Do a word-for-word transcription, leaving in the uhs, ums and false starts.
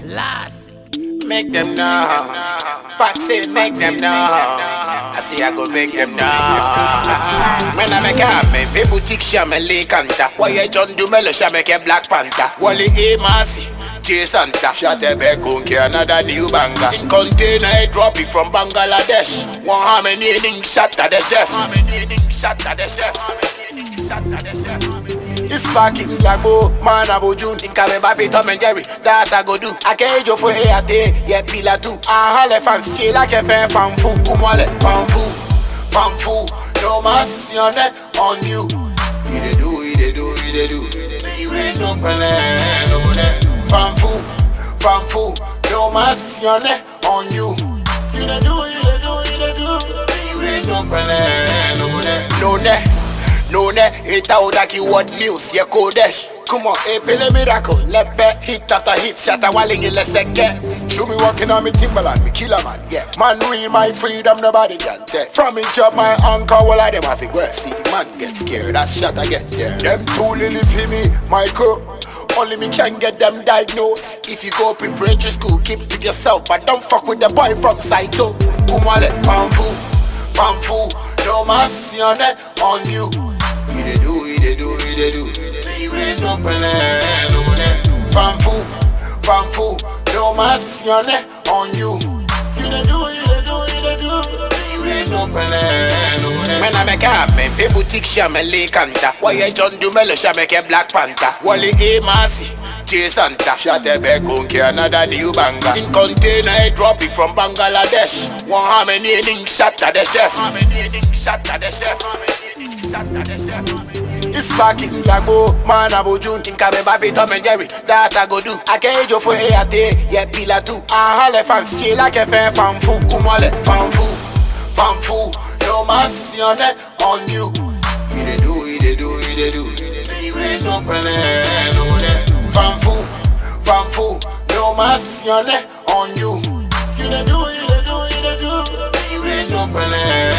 Classic. Make them know. Patsy, make them know. I see I go make them know. When I make a me, ve boutique chamele canta. Why you John Dumelo sha make a Black Panther. Wally A Massey, J Santa. Shot a beck another new banger. In container, I drop it from Bangladesh. One harmony link shot at the chef. Shot at the chef. Shot at the chef. It's fucking Lagbo, man Abojun. In Kameba fit Tom and Jerry, that I go do. I can't jo for A T, yeah pila too. I have a fancy like a fair fanfu. Kumale, fanfu, fanfu. No mercy on that, on you. He de do, he de do, he de do. You ain't no plan, no that. Fanfu, fanfu. No mercy on that, on you. He de do, he de do, he de do. You ain't no plan, no that. No that. No ne, it out like you what news, yeah Kodesh. Come on, a pele miracle, lepe, hit after hit, shatter walling in a second. Show me walking on me Timberland, me killer man, yeah. Man real my freedom, nobody can take. From me job, my uncle, all of them have to go. See the man get scared, that shot I get there. Them two lily for me, Michael. Only me can get them diagnosed. If you go preparatory school, keep to yourself, but don't fuck with the boy from Saito. Kumale, fanfu, fanfu, no mercy on that, on you. He de do, he de do, he de do. You ain't no plan, no that. Fanfu, fanfu, no mercy on that, on you. He de do, he de do, he de do. You ain't no plan, no that. When I make a man, ve boutique chamele canta. Why you John Dumelo sha make a Black Panther. Wally A Massey, J Santa. Shot a beck another new banger. In container, I drop it from Bangladesh. One harmony link shot at the chef. Harmony link shot at the chef. It's fucking Lagbo, man Abojun. In Kameba fit Tom and Jerry, that I go do. I can't jo for A T, yeah pila too. I have a fancy like a fair fanfu. Kumale, fanfu, fanfu. No mercy on that, on you. He de do, he de do, he de do. You ain't no plan, no that. Fanfu, fanfu. No mercy on that, on you. He de do, he de do, he de do. You ain't no plan.